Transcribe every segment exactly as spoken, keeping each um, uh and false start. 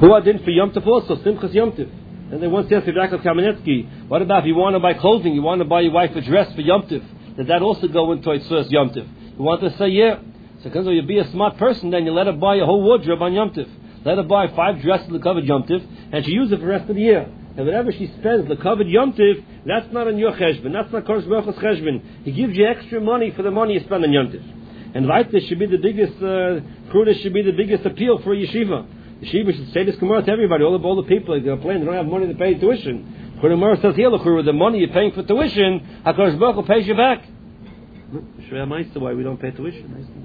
Who are din for Yom Tov also? Simchas Yom Tov. And they once asked Yaakov Kamenetsky, what about if you want to buy clothing, you want to buy your wife a dress for Yom Tov? Does that also go into its first Yom Tov? You want to say, yeah. So because you be a smart person, then you let her buy a whole wardrobe on Yom Tov. Let her buy five dresses to cover Yom Tov, and she use it for the rest of the year. And whatever she spends the covered Yom Tov, that's not on your cheshbon. That's not Kodesh Baruch Hu's cheshbon. He gives you extra money for the money you spend on Yom Tov. And like this should be the biggest, uh, Kruda should be the biggest appeal for a yeshiva. Yeshiva should say this Gemara to everybody. All the, all the people are complaining they don't have money to pay tuition. The Gemara says here, look, the money you're paying for tuition, HaKadosh Baruch Hu pays you back. Why we don't pay tuition?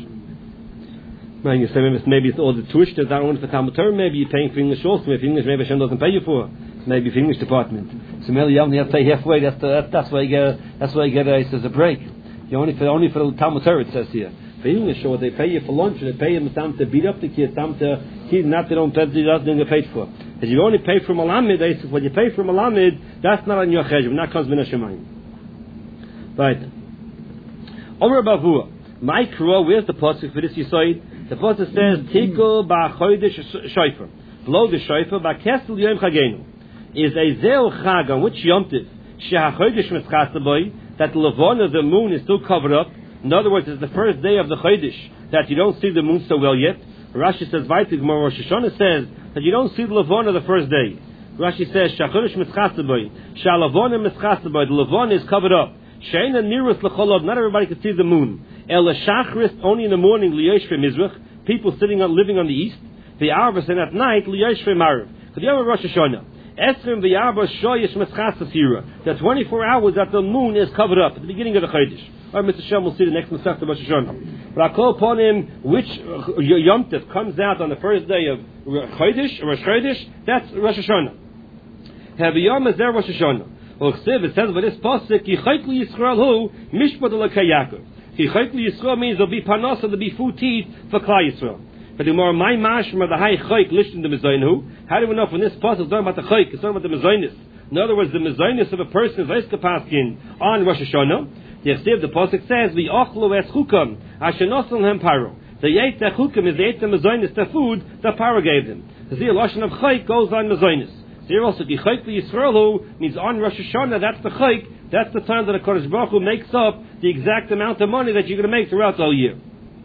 You say maybe it's all the tuition that's not only for Talmud Torah. Maybe you're paying for English also. Maybe English, maybe Hashem doesn't pay you for. Maybe for English department. So maybe you only have to pay halfway. That's the, that's, that's why you get. That's why you get a, it says a break. You only for only for the Talmud Torah it says here. For English, or they pay you for lunch, or they pay you time to beat up the kids, time to kids not they don't pay, they don't get paid for. If you only pay for Malamed, they say when you pay for Malamed, that's not on your cheshbon. That comes min hashemayim. Right. Omer Bavua. My crow. Where's the pasuk for this yisoid? The pasuk says, "Tikul ba'chodesh shofar." Blow the shofar ba'kesel yom chagenu. Is a zeu chag on which yom tiv shehachodesh mitzchas boy that the levana, the moon, is still covered up. In other words, it's the first day of the chodesh that you don't see the moon so well yet. Rashi says, "Vaytik Gemara Rosh Hashanah says that you don't see the levana the first day." Rashi says, "Shachodesh mitzchas boy shalavana mitzchas boy." The levana is covered up. Sheina nirus l'cholod. Not everybody can see the moon. El shachris only in the morning liyosh mizrach. People sitting on living on the east. The arvas and at night liyosh marav. Because you have a Rosh Hashanah. Esrim the arvas shoyish mitzchas asira. The twenty-four hours that the moon is covered up at the beginning of the chodesh. Or Mister Shem will see the next Masechta Rosh Hashanah. But I call upon him which uh, Yom Tov comes out on the first day of chodesh or Rosh Chodesh. That's Rosh Hashanah. Have Yom is there Rosh Hashanah. Well, it says by this pasuk, "Yichaytli Yisrael hu mishpat l'kayakov." Yichaytli Yisrael means there'll be panos and there'll be food to eat for Klal Yisrael. But the more my mashma the high chayk listed the mezaynu. How do we know from this pasuk it's talking about the chayk? It's talking about the mezaynis. In other words, the mezaynis of a person is vayskapaskin on Rosh Hashanah. The Yechsiv, the pasuk says, "V'ochlu es chukam ashenosel hem paro." The ate the chukim is they ate the mezaynis, the food that paro gave them. The zil lashon of chayk goes on mezaynis. Here also, the chayk Yisraelu means on Rosh Hashanah. That's the chayk. That's the time that the Kodesh Baruch Hu makes up the exact amount of money that you're going to make throughout the whole year.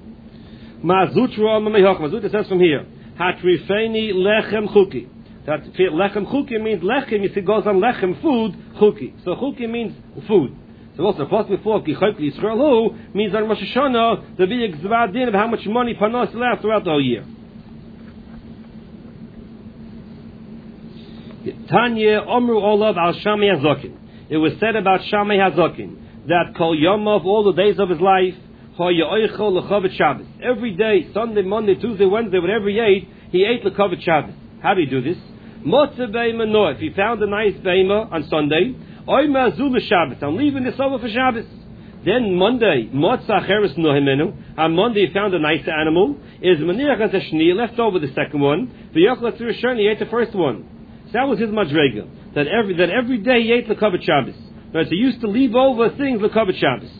Mazutra mamehach. Mazutra says from here, Hatrifeni lechem chuki. That lechem chuki means lechem. You see, it goes on lechem food chuki. So chuki means food. So also, the first before the chayk Yisraelu means on Rosh Hashanah the big zvadin of how much money panos will have throughout the whole year. Tanya Omru Olav al Shamei Hazokin. It was said about Shamei Hazokin that Kol Yomov, all the days of his life, Shabbos. Every day, Sunday, Monday, Tuesday, Wednesday, whatever he ate, he ate L'Kovet Shabbos. How do you do this? Motze Beima Noah. If he found a nice Beima on Sunday, Oima Azul Shabbos. I'm leaving this over for Shabbos. Then Monday, Motza Cheres Nohimenu. On Monday, he found a nice animal. Is Maniach as a Shni, left over the second one. The Yochel Tzur he ate the first one. So that was his madrega. That every that every day he ate l'kovet Shabbos. Right, so he used to leave over things l'kovet Shabbos.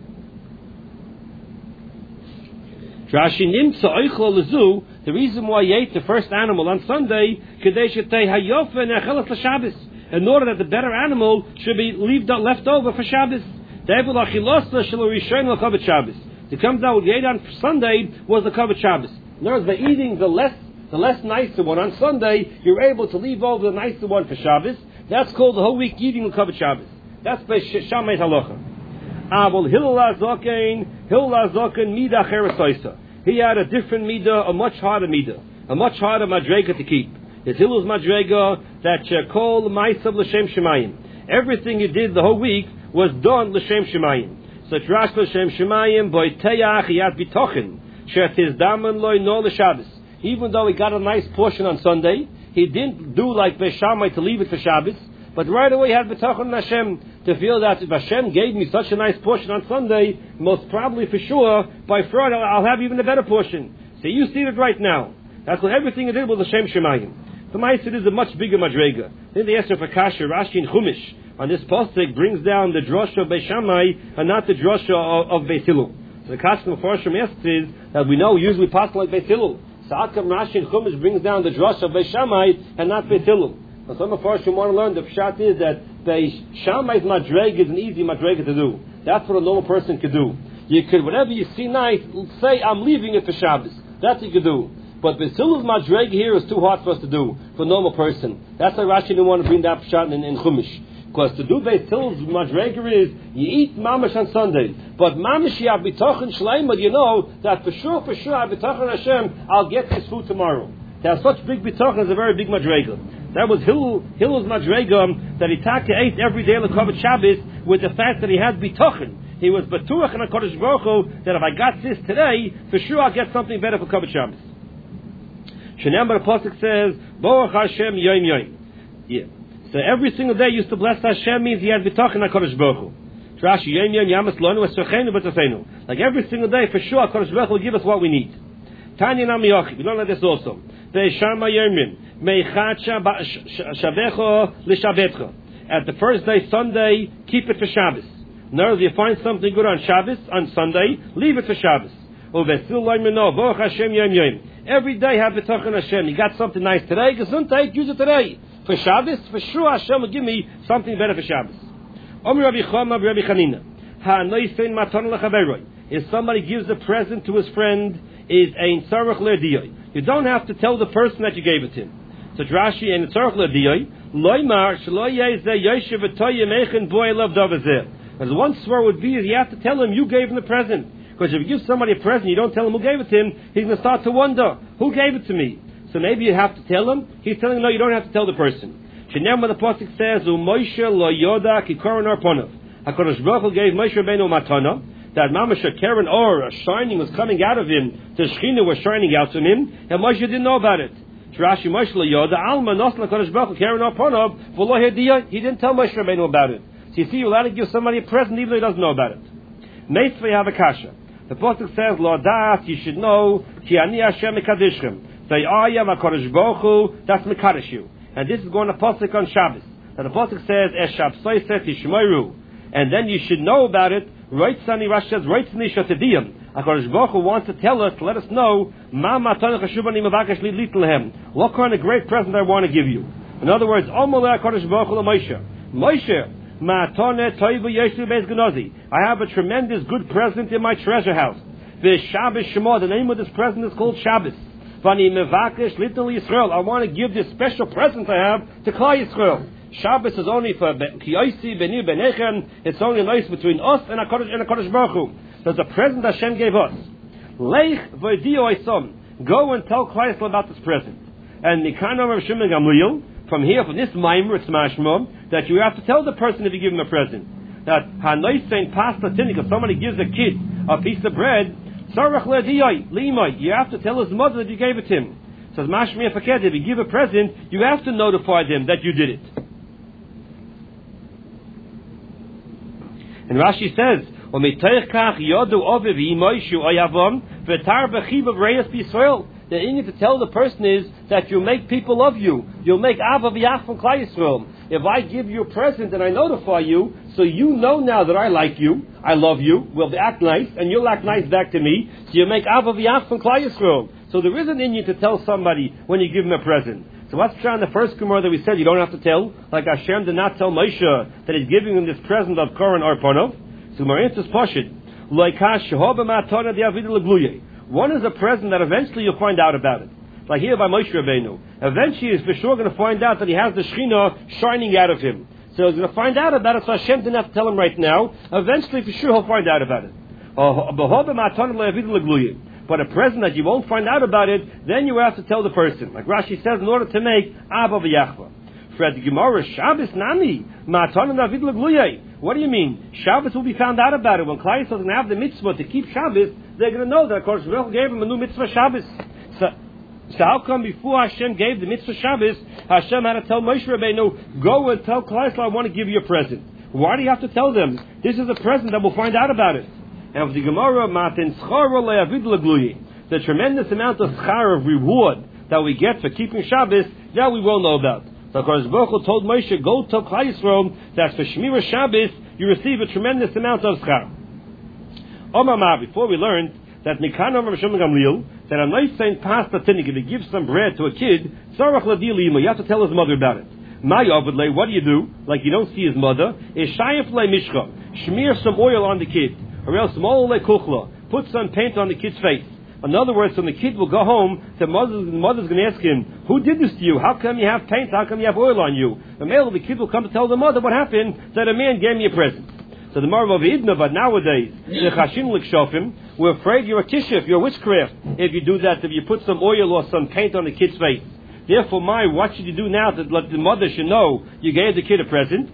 Rashi nimtza oichol lezu. The reason why he ate the first animal on Sunday, kadei shetei hayofa nechelas l'Shabbos, in order that the better animal should be left left over for Shabbos. De'evul achilosa shelo rishon l'kovet Shabbos. It comes out what he ate on Sunday was l'kovet Shabbos. In other words, by eating the less The less nicer one on Sunday, you're able to leave over the nicer one for Shabbos. That's called the whole week eating l'kovet Shabbos. That's by Shamei Halacha. Avol Hillel Azokin, Hillel Azokin Mida Cheresoisa. He had a different Mida, a much harder Mida, a much harder Madrega to keep. It's Hillel's Madrega that Shekol Maisav L'Shem Shemayim. Everything he did the whole week was done L'Shem Shemayim. So Trash L'Shem Shemayim, Boiteach Yad Bitochen, Shertiz Daman Loi No L'Shabbos. Even though he got a nice portion on Sunday, he didn't do like Beishamai to leave it for Shabbos, but right away he had B'tachon Hashem to feel that if Hashem gave me such a nice portion on Sunday, most probably for sure, by Friday I'll have even a better portion. So you see it right now. That's what everything he did was Hashem Shemayim. The Ma'aser is a much bigger Madrega. Then they asked for Kasha, Rashi and Chumash. On this postek brings down the drosha of Beishamai and not the drosha of, of Beis Hillel. So the Kasha Mefarshim asks is that we know usually pass like Beis Hillel. So Akam Rashi and Chumash brings down the drush of Beis Shammai and not Beis Hillel. Now some of us who want to learn the pshat is that Beis Shammai's madreg is an easy madreg to do. That's what a normal person could do. You could, whatever you see nice, say I'm leaving it for Shabbos. That's what you could do. But Beis Hillel's madreg here is too hard for us to do for a normal person. That's why Rashi didn't want to bring that pshat in, in Chumash. Because to do Beis Hillel's madreger is you eat mamash on Sunday, but mamash you have bitochen shleima. You know that for sure, for sure, I bitochen Hashem, I'll get this food tomorrow. To have such big bitochen is a very big madreger. That was Hillel, Hillel's madreger that he taka ate every day l'kavod Shabbos with the fact that he had bitochen. He was batuach in a Kodesh Baruch Hu that if I got this today, for sure I'll get something better for kavod Shabbos. Shenem the pasuk says, Baruch Hashem Yom Yom. Yeah. So every single day used to bless Hashem means he had bitachon HaKadosh Baruch Hu. Rashi Yom Yom Yamas Lonu Esochenu B'Tafenu. Like every single day, for sure, HaKadosh Baruch Hu will give us what we need. Tanya Nam Yochi. We learn like this also. Ve'Shama Yomim Meichacha Shavecho L'Shabetcha. At the first day, Sunday, keep it for Shabbos. Now, if you find something good on Shabbos, on Sunday, leave it for Shabbos. Uvesil Loimeno Baruch Hashem Yom Yom. Every day have bitachon Hashem. You got something nice today, Gesundheit, use it today. For Shabbos, for sure Hashem will give me something better for Shabbos. Omer Rabbi Chama, Rabbi Chanina. Ha-noisen matan lechaveroi. If somebody gives a present to his friend, is ein tzarech le'diyoi. You don't have to tell the person that you gave it to him. So Rashi and tzarech le'diyoi, loymar shlo yezeh yoshev v'toyim echen boi lov davazeh. As one swear would be, is you have to tell him you gave him the present. Because if you give somebody a present, you don't tell him who gave it to him, he's going to start to wonder, who gave it to me? So maybe you have to tell him. He's telling him, no, you don't have to tell the person. Shenem, the pasuk says, "U'Moshe lo yoda ki koren or ponav." Hakadosh Baruch Hu gave Moshe Rabbeinu matana that mamash a keren or a shining was coming out of him. The Shechina was shining out from him, and Moshe didn't know about it. Rashi Moshe lo yoda alma nos Hakadosh Baruch Hu keren or ponav v'lo hediya. He didn't tell Moshe Rabbeinu about it. So you see, you're allowed to give somebody a present even though he doesn't know about it. Meisvei have a kasha. The pasuk says, "Lo dat," you should know, ki ani Hashem mekadishchem. Say, "I am a Kodesh Baruch Hu." That's mekadosh you, and this is going to pasuk on Shabbos. Now the pasuk says, "Es Shabbos Yishmoru," and then you should know about it. Right, Sani Rashi says, "Right, Sani Shatadiyam." A Kodesh Baruch Hu wants to tell us, to let us know, "Ma matana chashuvani mavakesh li litlehem." What kind of great present I want to give you? In other words, Omoleh Kodesh Baruch Hu Moshe. Moshe. I have a tremendous good present in my treasure house. The Shabbos Shema, the name of this present is called Shabbos. I want to give this special present I have to Klal Yisrael. Shabbos is only for Kiyosi, Beni, Benechem. It's only nice between us and a Kodesh, and a Kodesh Baruch Hu. There's a present Hashem gave us. Leich v'dio oisom. Go and tell Klal Yisrael about this present. And Mikano Rav Shimon Gamliel, from here, from this Maimer, it's mashma, that you have to tell the person if you give him a present. That Hanois saying pasta tinik, if somebody gives a kid a piece of bread, Sarach le'diyai, li'imai, you have to tell his mother that you gave it to him. It says mashmi afaket, if you give a present, you have to notify them that you did it. And Rashi says, "Omiteich kach yodu oviv imoy shu oyavom v'tar b'chiv of reyes b'Yisrael." The thing to tell the person is that you make people love you. You'll make Ava v'yach from Klal Yisrael. If I give you a present and I notify you, so you know now that I like you, I love you, we'll act nice, and you'll act nice back to me, so you make Ava v'yach from Klal Yisrael. So there is an Inyan to tell somebody when you give him a present. So what's trying the first Gemara that we said you don't have to tell? Like Hashem did not tell Moshe that he's giving him this present of Koren or Ponov. So Gemara answers Pashid. Loikash shehoba ma'atona di'avidu l'gluye. One is a present that eventually you'll find out about it. Like here by Moshe Rabbeinu. Eventually he's for sure going to find out that he has the Shekhinah shining out of him. So he's going to find out about it, so Hashem didn't have to tell him right now. Eventually for sure he'll find out about it. But a present that you won't find out about it, then you have to tell the person. Like Rashi says, in order to make Abba v'Yachva. Fred Gemara, Shabbos nami, ma'atan David l'gluyay. What do you mean? Shabbos will be found out about it. When Klal Yisrael doesn't have the mitzvah to keep Shabbos, they're going to know that Kodesh Baruch Hu gave him a new mitzvah Shabbos. So, so how come before Hashem gave the mitzvah Shabbos, Hashem had to tell Moshe Rabbeinu, go and tell Klal Yisrael, I want to give you a present. Why do you have to tell them? This is a present that we'll find out about it. And with the Gemara, matin schara le'avid l'gluyay. The tremendous amount of schar of reward that we get for keeping Shabbos, that we will know about. So Kodesh Baruch Hu told Moshe, go tell Klal Yisrael that for Shmira Shabbos you receive a tremendous amount of schar. Omar Ma, before we learned that Nikan Rav Shimon Gamliel, that a nice saying pasta tinnik, if he gives some bread to a kid, tzarach ladili imo, you have to tell his mother about it. My avudle, what do you do? Like you don't see his mother. Is shayef le mishcha, smear some oil on the kid, or else mol le kuchla, put some paint on the kid's face. In other words, when the kid will go home, the mother's, the mother's going to ask him, who did this to you? How come you have paint? How come you have oil on you? The male, the kid will come to tell the mother what happened, that a man gave me a present. So the Marv of Idna, but nowadays, the Chashin Likshofim, we're afraid you're a tishif, you're witchcraft, if you do that, if you put some oil or some paint on the kid's face. Therefore, my, what should you do now to let the mother should know you gave the kid a present?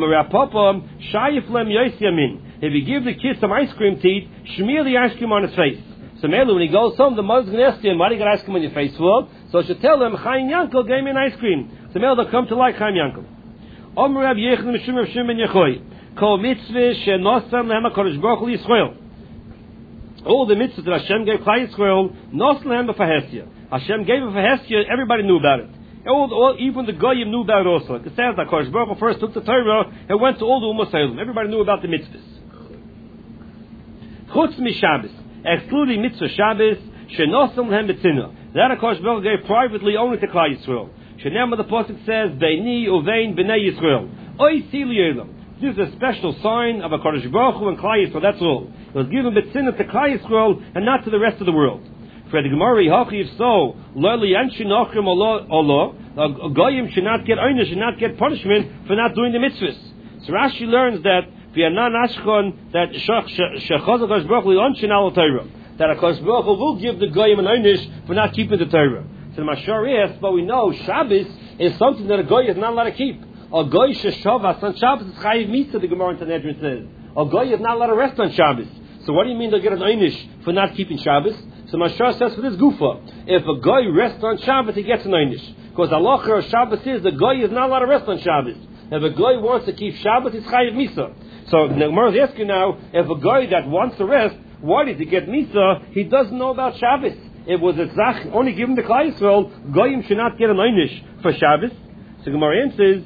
If you give the kid some ice cream to eat, shmear the ice cream on his face. So Melu, when he goes home, the mother's going to ask him, why do you got ice cream on your face for? So she'll tell him, Chaim Yankel gave me an ice cream. So Melu, they'll come to like Chaim Yankel. Omer Rab Yechon Mishum Rav Shimon Ben Yochai, Kol mitzvah shenosam lehem HaKadosh Baruch Hu Yisrael. All the mitzvahs that Hashem gave Klal Yisrael, nos lehem b'fahesya. Hashem gave it for Hestia, everybody knew about it. All, all, even the Goyim knew about it also. It says that HaKadosh Baruch Hu first took the Torah and went to all the Ummah Salem. Everybody knew about the mitzvahs. Chutz mi Shabbos, excluding mitzvah Shabbos, shenosam lehem b'tzina. That HaKadosh Baruch Hu gave privately only to Klal Yisrael. Shenem the pasuk says, Beini uvein b'nei Yisrael. Oy sili elam. This is a special sign of HaKadosh Baruch Hu and Klal Yisrael. That's all. It was given b'tzina to Klal Yisrael and not to the rest of the world. For the Gemara, if so, a goyim should not get oinah, should not get punishment for not doing the mitzvahs. So Rashi learns that that that HaKadosh Baruch Hu will give the goyim an oinish for not keeping the Torah. So the Mashar asks, but we know Shabbos is something that a goy is not allowed to keep. A goy sheshavas on Shabbos is chayiv mitzvah. The Gemara in Sanhedrin says a goy is not allowed to rest on Shabbos. So what do you mean they'll get an oinish for not keeping Shabbos? So Mashar says for this gufa, if a guy rests on Shabbos, he gets an einish. Because Allah of Shabbos is the guy is not allowed to rest on Shabbos. If a guy wants to keep Shabbos, he's chayiv misa. So the Gemara is asking now, if a guy that wants to rest, why did he get misa? He doesn't know about Shabbos. It was a zach only given to Klal Yisrael. Goyim should not get an einish for Shabbos. So Gemara answers,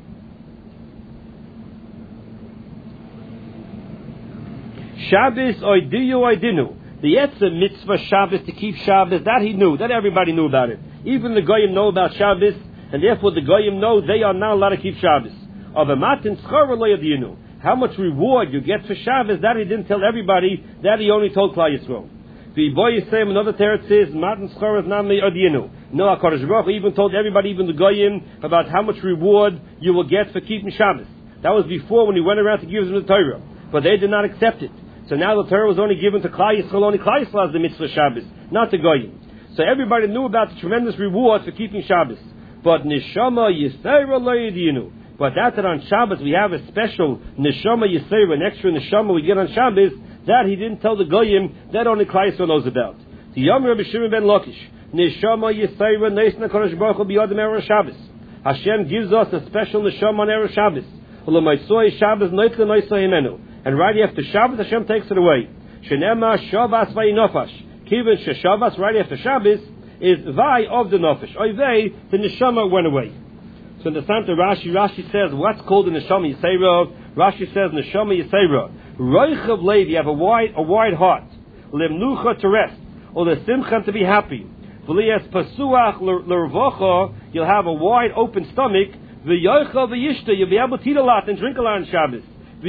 Shabbos oidiyu oidinu. The Yetzim mitzvah Shabbos to keep Shabbos, that he knew, that everybody knew about it. Even the Goyim know about Shabbos, and therefore the Goyim know they are not allowed to keep Shabbos. Of a matin schar lo yadinu. How much reward you get for Shabbos, that he didn't tell everybody, that he only told Klal Yisrael. The boy is saying, another teretz says, matin schar is not yadinu. No, HaKadosh Baruch Hu even told everybody, even the Goyim, about how much reward you will get for keeping Shabbos. That was before when he went around to give them the Torah. But they did not accept it. So now the Torah was only given to Klal Yisrael, only Klal Yisrael has the mitzvah Shabbos, not the Goyim. So everybody knew about the tremendous reward for keeping Shabbos. But Neshama Yisera lo yedinu. But that that on Shabbos we have a special Neshama Yisera, an extra Neshama we get on Shabbos, that he didn't tell the Goyim, that only Klal Yisrael knows about. The Yom Rabbi Shimon ben Lakish, Neshama Yisera Neisna Kodesh Baruch Hu b'yodem erev Shabbos. Hashem gives us a special Neshama on erev Shabbos. U'lemaisoi Shabbos noitla noisoi himenu. And right after Shabbos, Hashem takes it away. Shenema Shabbos vayinofash. Kiven Shabbos, right after Shabbos, is vay of the nofesh. Oivei, the neshama went away. So in the Santa Rashi, Rashi says, what's called the neshama yisera? Rashi says, neshama yisera. Roichav lev, you have a wide, a wide heart. Lemnucha to rest. Or the simcha to be happy. V'liyas pasuach l'rvocha, you'll have a wide open stomach. V'yoichav v'yishta, you'll be able to eat a lot and drink a lot on Shabbos.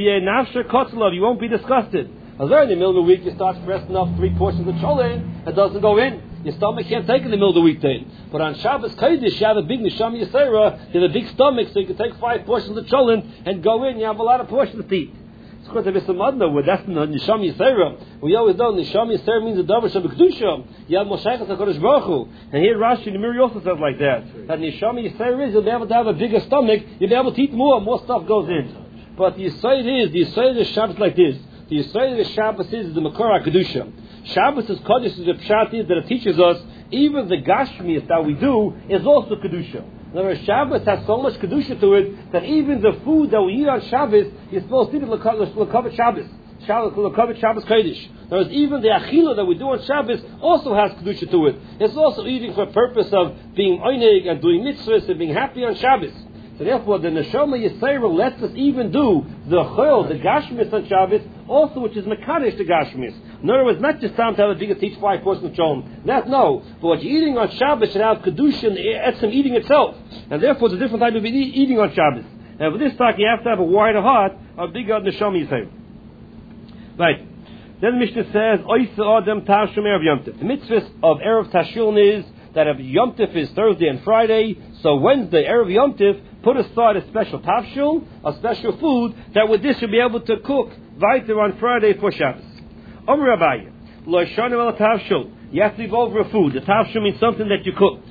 You won't be disgusted. As in the middle of the week, you start pressing off three portions of cholin, it doesn't go in. Your stomach can't take it in the middle of the weekday. But on Shabbos Kodesh, you have a big neshama yisera, you have a big stomach, so you can take five portions of cholin and go in. You have a lot of portions to eat. It's quite a bit of madna where that's the neshama yisera. We always know neshama yisera means the davar shabikdusha. You have moshaychas HaKadosh Baruch Hu. And here Rashi in the Miri also says like that. That neshama yisera is you'll be able to have a bigger stomach. You'll be able to eat more. More stuff goes in. But the Yisrael is, the Yisrael is Shabbos like this. The Yisrael is Shabbos is the Makor HaKedusha. Shabbos is Kodesh is the Pshat is that it teaches us, even the Gashmias that we do is also Kedusha. In other words, Shabbos has so much Kedusha to it, that even the food that we eat on Shabbos is supposed to be L'Kavet Shabbos. L'Kavet Shabbos Kodesh. In other words, even the Achila that we do on Shabbos also has Kedusha to it. It's also eating for the purpose of being Oineg and doing mitzvahs and being happy on Shabbos. So therefore, the Neshama Yisrael lets us even do the Chol, the Gashmis on Shabbos, also which is Mekadesh the Gashmis. In other words, not just time to have a bigger teach five person Shalom. That no. But what you're eating on Shabbos should have Kedushin, Etzem eating itself. And therefore, it's a different type of eating on Shabbos. And for this talk, you have to have a wider heart, a bigger Neshama Yisrael. Right. Then the Mishnah says, Oisa Adam Tashum Erev Yom Tov. The mitzvah of Erev Tashilin is that if Yom Tov is Thursday and Friday, so Wednesday, Erev Yom Tov, put aside a special tafshil, a special food, that with this you'll be able to cook weiter on Friday for Shabbos. Omer Abaye, Lo Shonim El Tafshil. You have to leave over a food. The tafshil means something that you cooked.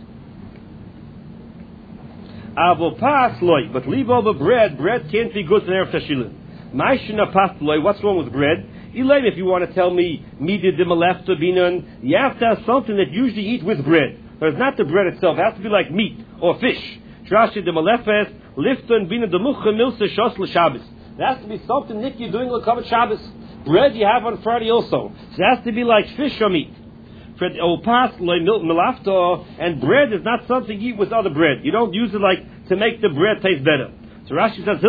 Avo pas loy, but leave over bread. Bread can't be good for Erev Tashilin. Ma'ishna pas loy. What's wrong with bread? Elaine, if you want to tell me midid dimalefta binan, you have to have something that you usually eat with bread. But it's not the bread itself. It has to be like meat or fish. Trashi dimalefes lifton binan demucha milsa shos l'Shabbos. It has to be something Nick you're doing l'kavat Shabbos. Bread you have on Friday also. So it has to be like fish or meat. And bread is not something you eat with other bread. You don't use it like to make the bread taste better. So Rashi says,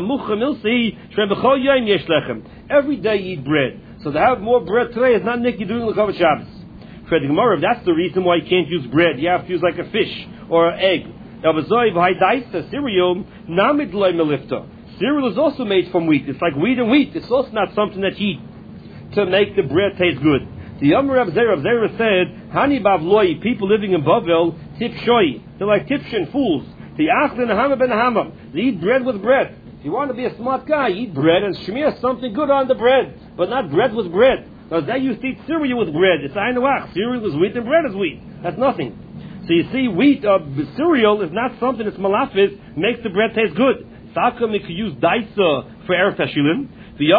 every day you eat bread. So to have more bread today is not Nick you're doing l'kavat Shabbos. For the Gemara, that's the reason why you can't use bread. You have to use like a fish or an egg. Cereal, cereal is also made from wheat. It's like wheat and wheat. It's also not something that you eat to make the bread taste good. The Yomer Rav Zera, Zera said, Hani Bavloi, people living in Bavel, Tipshoi. They're like Tipshin fools. The Achlin Hama ben Hama. They eat bread with bread. If you want to be a smart guy, eat bread and shmear something good on the bread, but not bread with bread. Because they used to eat cereal with bread. It's Ainawach. Cereal is wheat and bread is wheat. That's nothing. So you see, wheat or cereal is not something that's malafis, makes the bread taste good. Sakum, you could use daisa for Erev Tashilin.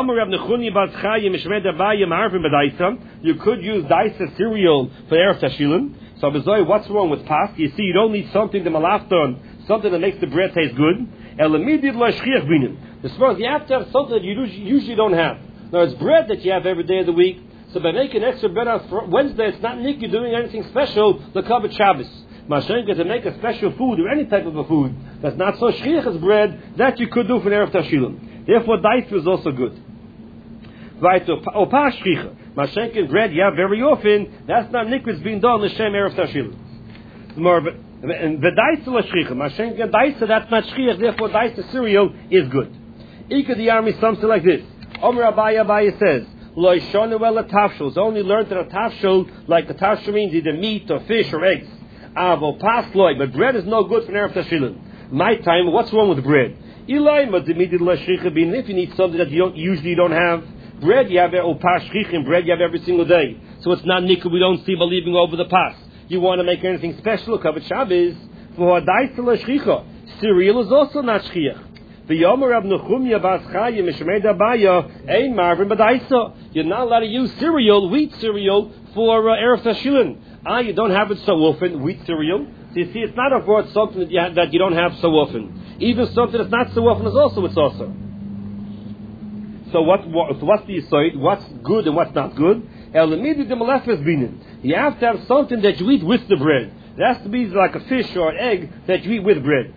You could use daisa cereal for Erev Tashilin. So what's wrong with pas? You see, you don't need something to malafton, something that makes the bread taste good. As far as you have to have something that you usually don't have. Now it's bread that you have every day of the week. So by making extra bread on Wednesday, it's not Nick, you're doing anything special, the Kabbat Shabbos. Mashenka, to make a special food or any type of a food that's not so shchiach as bread, that you could do for Erev Tashilin. Therefore, daif is also good. Right, or pa shchicha. Mashenka, bread you have very often, that's not Nick, it's being done l'shem Erev Tashilin. More, and the daisa l'shchicha. Mashenka, daisa, that's not shchiach, therefore daisa cereal is good. Ika the army, something like this. Omer Abaya Abaya says, Lo Shonu El Tafshil. It's only learned that a tafshil, like the tafshil means either meat or fish or eggs. Avo pas loy, but bread is no good for Erev Tashilin. My time, what's wrong with bread? Ilay madimidid l'shchicha bin. If you need something that you don't usually don't have, bread you have or pas shchichin, bread you have every single day. So it's not nikah. We don't see believing over the pas. You want to make anything special? Kavat Shabbos for daisa l'shchicha. Cereal is also not shchiach. You're not allowed to use cereal, wheat cereal, for uh, Erev Tashilin. Ah, you don't have it so often, wheat cereal. So you see, it's not about something that you, have, that you don't have so often. Even something that's not so often is also it's also. So what, what, so what's the aside? What's good and what's not good? You have to have something that you eat with the bread. It has to be like a fish or an egg that you eat with bread.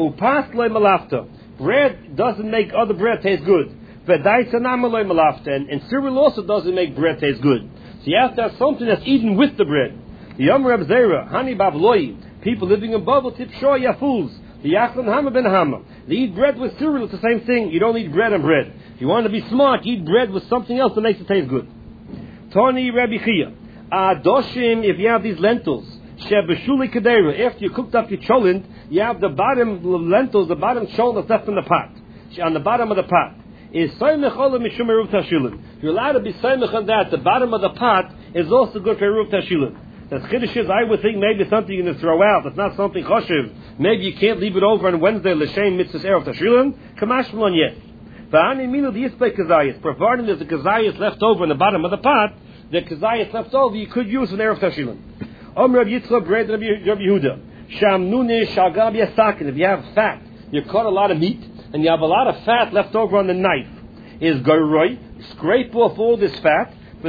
Bread doesn't make other bread taste good. And, and cereal also doesn't make bread taste good. So you have to have something that's eaten with the bread. The Yom Reb Zera, Hani Bavloi, people living in Babel, Tipshoy, ya fools. The Yachlan Hama ben Hama. They eat bread with cereal, it's the same thing. You don't eat bread and bread. If you want to be smart, eat bread with something else that makes it taste good. Tony Rabbi Chia. Adoshim, if you have these lentils, Shebeshuli Kadera, after you cooked up your cholent, you have the bottom lentils, the bottom cholent that's left in the pot. On the bottom of the pot. Is Saimech Olam Mishum Eruv Tashilin. You're allowed to be Saimech on that. The bottom of the pot is also good for Eruv Tashilin. The Chiddush is, I would think maybe something you can throw out. It's not something choshev. Maybe you can't leave it over on Wednesday, L'Shem Mitzvah Erev Tashilin. Kamash Malon, yes. V'ani Minu D'Yispei Kazayas. Provided there's a Kazayas left over in the bottom of the pot, the Kazayas left over you could use in Erev Tashilin. Om Rav Yitzchak Bread Rav Yehuda. Sham Nune Shagab Yasakin. If you have fat, you cut a lot of meat, and you have a lot of fat left over on the knife. Is Goroi, scrape off all this fat, and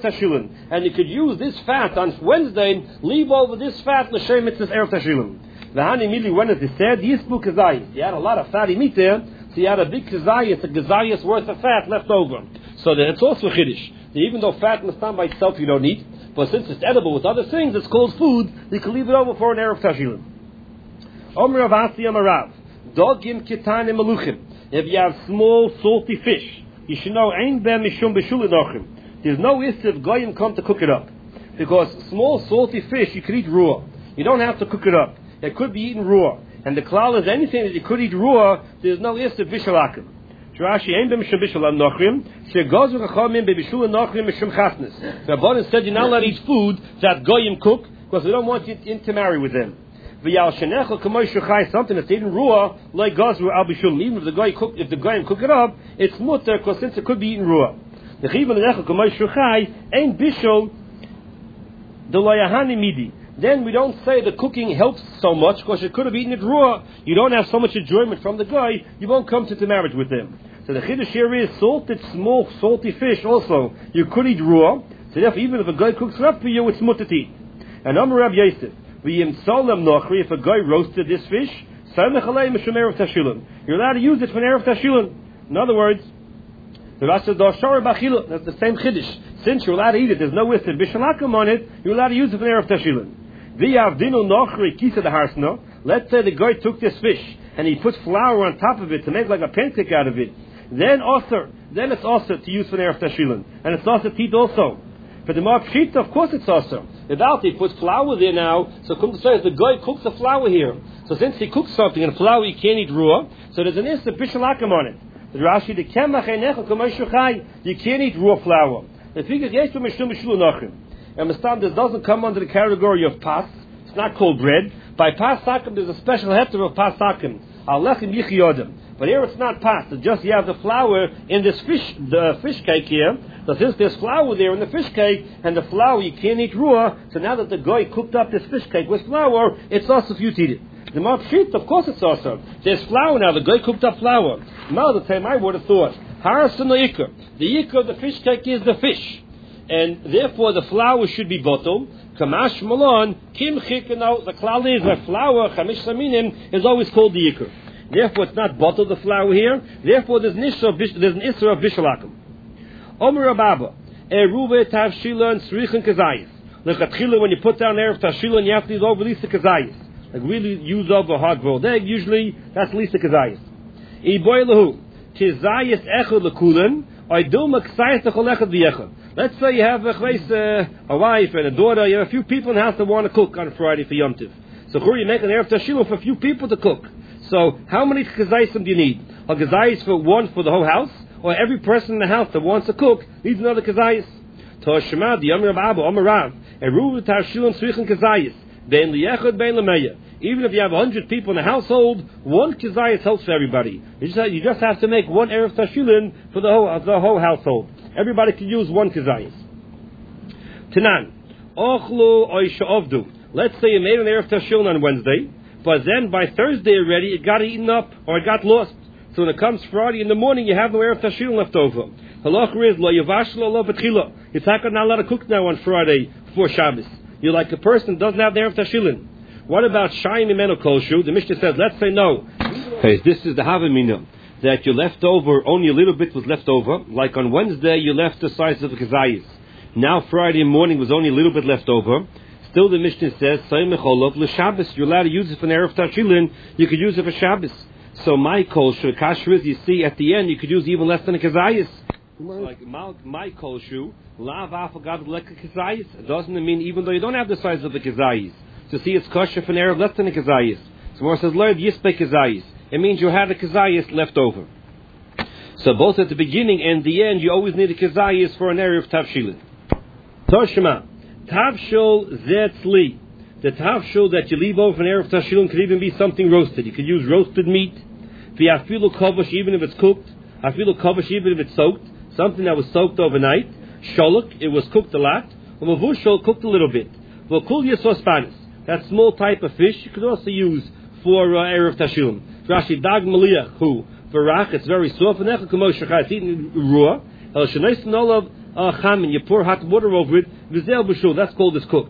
you could use this fat on Wednesday, leave over this fat l'shem mitzvah Erev Tashilin. V'hani mili, when it is said, yisbu kazayis. You had a lot of fatty meat there, so you had a big kazayis, a kazayis worth of fat left over. So that it's also chiddush. Even though fat must stand by itself you don't eat, but since it's edible with other things, it's called food, you can leave it over for an erev tashilin. Omer Avasi Amarav, dogim kitanim maluchim. If you have small salty fish, you should know ein ben mishum b'shulinochim. There's no issue if goyim come to cook it up, because small salty fish you could eat raw. You don't have to cook it up. It could be eaten raw. And the klal is anything that you could eat raw. There's no issue b'shalakim. Rashi ein ben mishum b'shulinochim. Shegozu chachamim b'shulinochim mishum chasnis. The Rabbanan said you're not allowed to eat food that goyim cook because we don't want you to intermarry with them. Something that's eaten raw, like gazru al bishul. Even if the guy cook, if the guy cook it up, it's mutter because since it could be eaten raw. The chivan nechel k'may shuchai ain't bishul the layahani midi. Then we don't say the cooking helps so much because you could have eaten it raw. You don't have so much enjoyment from the guy. You won't come to the marriage with him. So the chiddush here is salted, small, salty fish. Also, you could eat raw. So therefore, even if a guy cooks it up for you, it's mutter to eat. And Amar Rab Yosef. If a guy roasted this fish, you're allowed to use it for an erev tashilin. In other words, that's the same chiddush. Since you're allowed to eat it, there's no issue b'shalakim on it. You're allowed to use it for an erev tashilin. Let's say the guy took this fish and he put flour on top of it to make like a pancake out of it. Then also, then it's also to use for an erev tashilin, and it's also to eat also. For the more pshita, of course it's also. Without he puts flour there now, so come to say the guy cooks the flour here. So since he cooks something and flour you can't eat raw, so there's an instant bishalakim on it. The Rashi the kemach einecha k'may you can't eat raw flour. The figure yes to mishum mishulu nachim. Understand this doesn't come under the category of pas. It's not called bread. By pas sakim there's a special heter of pas sakim. Alechem yichiyodem. But here it's not pas. It's just you have the flour in this fish, the fish cake here. So since there's flour there in the fish cake, and the flour you can't eat raw, so now that the guy cooked up this fish cake with flour, it's also for you to eat it. The more pshit, of course it's also. There's flour now, the guy cooked up flour. Now the time I would have thought, harasan the ikar. The ikar of the fish cake is the fish. And therefore the flour should be bottled. Kamash malon, kim chikano, the klal is where flour, chamish saminim, is always called the ikar. Therefore it's not bottled the flour here. Therefore there's an issue of, there's an issue of bishalakim. Omer Ababa, Eruve Tavshila and Srichin Kazayis. Lechatchila, when you put down erev tashila, you have to over release the kazayis. Like really use over hard boiled egg. Usually that's at least the kazayis. Iboilahu kazayis echad lekulan. Aidum kazayis echad v'echad. Let's say you have a, uh, a wife and a daughter. You have a few people in the house that want to cook on Friday for Yom Tov. So you make an erev tashila for a few people to cook. So how many kazayisim do you need? A kazayis for one for the whole house? Or every person in the house that wants to cook needs another kazayis. Toshma the Yom Rav Omer Rav Eruv Tarshilon Srichin Kazayis Ben Liyechad Ben Lameya. Even if you have a hundred people in the household, one kazayis helps for everybody. You just have, you just have to make one erev tashilin for the whole the whole household. Everybody can use one kazayis. Tanan Ochlu Oisha Ovdu. Let's say you made an erev tashilin on Wednesday, but then by Thursday already it got eaten up or it got lost. So when it comes Friday in the morning, you have no erev tashilin left over. Halacha is lo yavash lo lo betchila. It's not allowed to cook now on Friday for Shabbos. You're like a person who doesn't have the erev tashilin. What about shayim imenu kolshu? The Mishnah says, let's say no. Hey, this is the havamina that you left over. Only a little bit was left over. Like on Wednesday, you left the size of the kazayis. Now Friday morning was only a little bit left over. Still, the Mishnah says sayimecholov l'Shabbos. You're allowed to use it for an erev tashilin. You could use it for Shabbos. So my kosher, kasher is, you see, at the end, you could use even less than a kazayis. Like my kosher, lav afagad leka kazayis. Doesn't it mean even though you don't have the size of the kazayis, to see it's kosher for an erev less than a kazayis. So more says, Lord, yispe kazayis. It means you had a kazayis left over. So both at the beginning and the end, you always need a kazayis for an erev tavshilin. Toshma, tavshil zetzli. The tavshil that you leave over an erev tashilin could even be something roasted. You could use roasted meat. V'afilu kovash, even if it's cooked. Afilu kovash, even if it's soaked. Something that was soaked overnight. Sholok, it was cooked a lot. Umavushol, cooked a little bit. V'kul yisospanis, that small type of fish you could also use for uh, erev tashilin. Rashi dag maliach, who varach, it's very soft. And echel k'mo shachai, it's eaten raw. El shenois nolav chamin, you pour hot water over it. V'zel b'shul, that's called as cooked.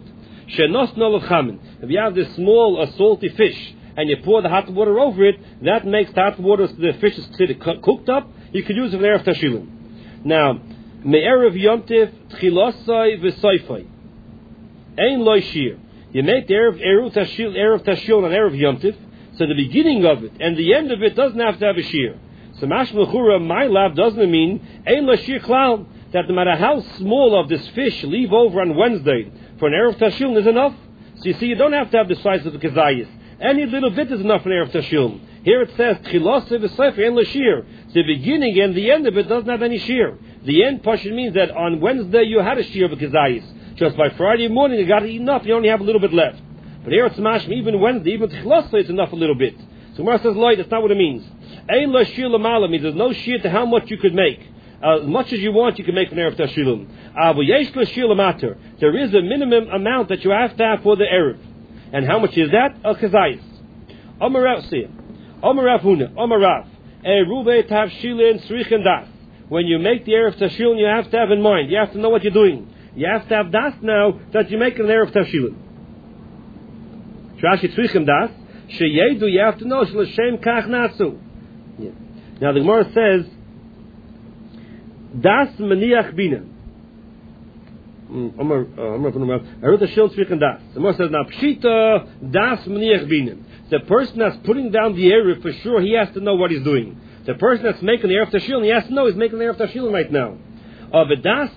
Shenos no l'chamin. If you have this small, uh, salty fish, and you pour the hot water over it, that makes the hot water, the fish is cooked up. You could use it for Erev Tashilin. Now, me'erev yomtiv tchilosai v'soifai. Ein loy shir. You make the Erev Erev Tashil, Erev Tashil, and Erev Yomtiv, so the beginning of it and the end of it doesn't have to have a shir. So mashma chura, my lab doesn't mean ein lo shir klal, that no matter how small of this fish leave over on Wednesday for an Erev Tashil is enough. So you see, you don't have to have the size of the kezayis. Any little bit is enough for an Erev Tashil. Here it says tchilosei v'sefer ein lo shir. The beginning and the end of it doesn't have any shir. The end portion means that on Wednesday you had a shir of kezayis. Just by Friday morning you got to eat enough, you only have a little bit left. But here it's mashma, even Wednesday, even tchilosei, it's enough a little bit. So Gemara says, Lloyd, that's not what it means. Ein lo shir l'mala means there's no shir to how much you could make. Uh, as much as you want, you can make an Erev Tashilum. Avu yesh lo shir l'mater. There is a minimum amount that you have to have for the Erev. And how much is that? A kazayis. Omer Rav Siyah. Omer Rav Huna. Omer Rav. Eruvei tav shilin srichen das. When you make the Erev Tashilum, you have to have in mind. You have to know what you're doing. You have to have das now that you make an Erev Tashilin. Rashi tzrichem das. Sheyedu, you have to know. Sh'lashem kach natsu. Now the Gemara says, das maniach bina. Omer, Omer, Omer, Erev Tashilin tzrichem das. The Gemara says, now pshita das maniach bina. The person that's putting down the Erev, for sure, he has to know what he's doing. The person that's making the Erev Tashilin, he has to know he's making the Erev Tashilin right now. Let's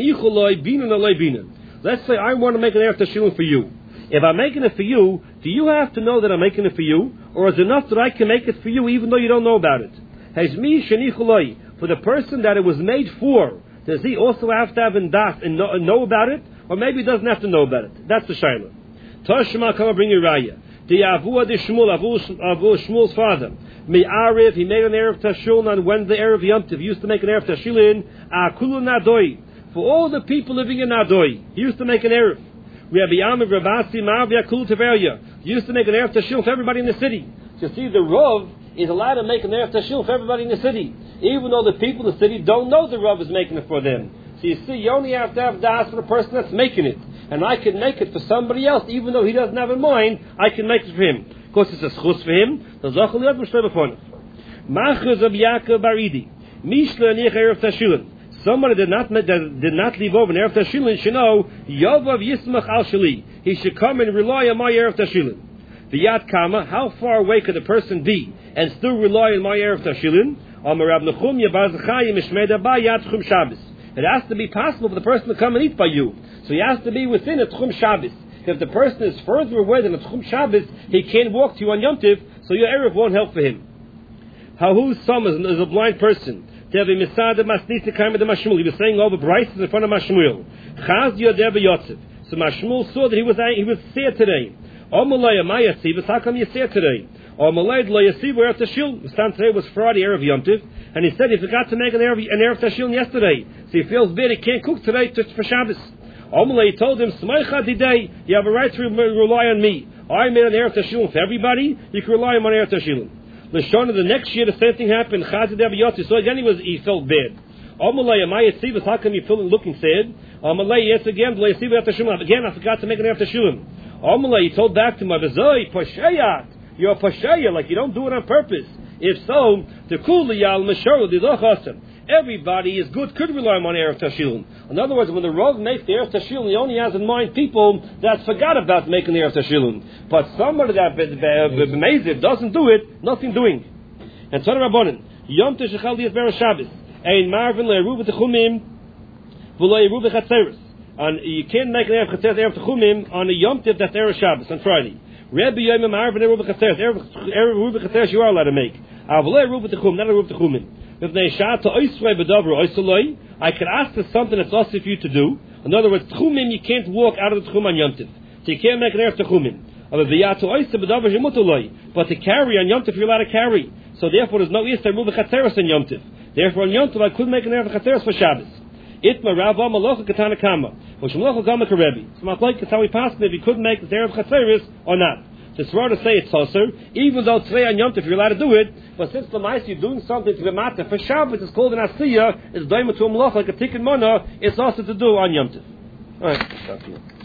say I want to make an Erev Tashilin for you. If I'm making it for you, do you have to know that I'm making it for you? Or is it enough that I can make it for you even though you don't know about it? For the person that it was made for, does he also have to have in das and know, know about it? Or maybe he doesn't have to know about it. That's the shayla. Toshma, come and bring your raya. The Avua de Shmuel, Avu Shmuel's father. Me'ariv, he made an Erev Tashilin on Wednesday, Erev Yom Tov. He used to make an Erev Tashilin, Akulu Nadoi. For all the people living in Nadoi, he used to make an Erev. Rabbi Yamiv, Rabasi, Ma'av Yakul Teveria. He used to make an Erev Tashilin for everybody in the city. So you see, the Rav is allowed to make an Erev Tashilin for everybody in the city, even though the people in the city don't know the Rav is making it for them. So you see, you only have to have das for the person that's making it. And I can make it for somebody else, even though he doesn't have in mind, I can make it for him. Of course, it's a schus for him. Machuz of Yaakov Baridi. Mishla nich Erev Tashilin. Somebody did not did not leave over an Erev Tashilin should know Yovav Yismach Al Shali. He should come and rely on my Erev Tashilin. The Yad Kama, how far away could a person be and still rely on my Erev Tashilin? It has to be possible for the person to come and eat by you. So he has to be within a Tchum Shabbos. If the person is further away than a Tchum Shabbos, he can't walk to you on Yom Tiv, so your Erev won't help for him. Hahu Sam is a blind person. He was saying over Bryce in front of Mashmuel. So Mashmuel saw that he was he was sad today. How come you sad today? Today was Friday, Erev Yom Tiv, and he said he forgot to make an Erev, an Erev Tashilin yesterday. So he feels bad, he can't cook today to, for Shabbos. He told him, you have a right to rely on me. I made an Erev Tashilin for everybody, you can rely on my Erev Tashilin. L'shona, the next year the same thing happened. So again he was he felt bad. How come you feeling looking sad? Yes, again, again I forgot to make an Erev Tashilin. He told back to him, you're a pasheya, like you don't do it on purpose. If so, the kuli al mashar the dochasim. Everybody is good, could rely on Erev Tashilin. In other words, when the Rav makes the Erev Tashilin, he only has in mind people that forgot about making the Erev Tashilin. But somebody that b'meiziv doesn't do it, nothing doing. And so the Rabbanan, Yom Tov shechal dias ber Shabbos, ein marvin le'eruv b'techumim, v'lo eruv b'chatzeres. And you can't make an Erev Techumim on a Yom Tov that's Erev Shabbos, on Friday. Rebbe Yom Marvin eruv b'chatzeres, eruv b'chatzeres you are allowed to make. Avle eruv b'techum, not eruv b'techumim. If they shot to oisrei b'davro oisaloi, I could ask for something that's also for you to do. In other words, tchumim, you can't walk out of the tchum on Yom Tov. So you can't make an Erev Techumim. But to carry on Yom Tov, you're allowed to carry. So therefore, there's no Yisrael Ruba Chatzeres on Yom Tov. Therefore, on Yom Tov, I couldn't make an Erev Chatzeres for Shabbos. Itma Rava Malocha Katana Kama. Which Malocha Kama Karebi. So Matlaik is how we pass if you couldn't make the Erev Chatzeres or not. So it's wrong to say it's Tosser, even though today on Yom Tov you're allowed to do it, but since the Lamaisa you're doing something to the Mata for Shabbos, it's called an Asiyah, it's Daima to a Malocha, like a Tikkun Mana, it's also to do on Yom Tov. Alright, stop here.